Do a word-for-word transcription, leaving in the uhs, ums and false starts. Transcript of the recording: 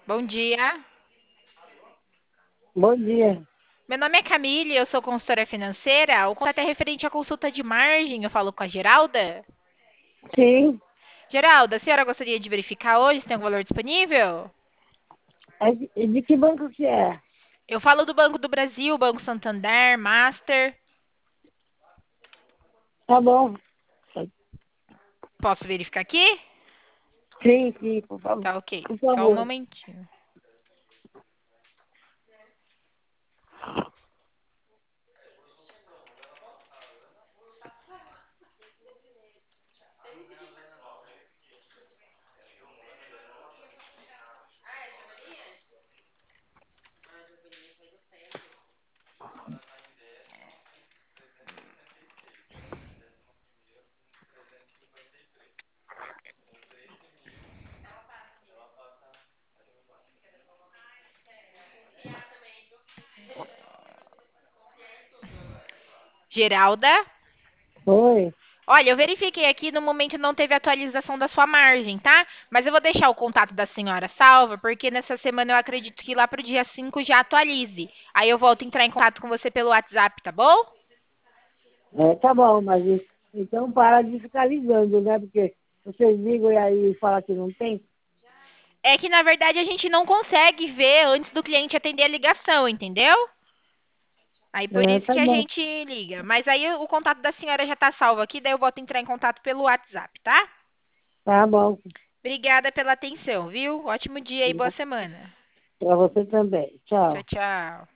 Bom dia. Bom dia. Meu nome é Camille, eu sou consultora financeira. O contato é referente à consulta de margem. Eu falo com a Geralda. Sim, Geralda, a senhora gostaria de verificar hoje se tem um valor disponível? é de, é de que banco que é? Eu falo do Banco do Brasil, Banco Santander, Master. Tá bom. Posso verificar aqui? Sim, sim, por favor. Tá ok. Por Só um favor. momentinho. Geralda? Oi. Olha, eu verifiquei aqui, no momento não teve atualização da sua margem, tá? Mas eu vou deixar o contato da senhora salva, porque nessa semana eu acredito que lá pro dia cinco já atualize. Aí eu volto a entrar em contato com você pelo WhatsApp, tá bom? É, tá bom, mas e- então para de ficar ligando, né? Porque vocês ligam e aí falam que não tem. É que na verdade a gente não consegue ver antes do cliente atender a ligação, entendeu? Aí por É, isso tá que a bom. gente liga. Mas aí o contato da senhora já tá salvo aqui, daí eu volto a entrar em contato pelo WhatsApp, tá? Tá bom. Obrigada pela atenção, viu? Ótimo dia e boa semana. Para você também. Tchau, Tchau. tchau.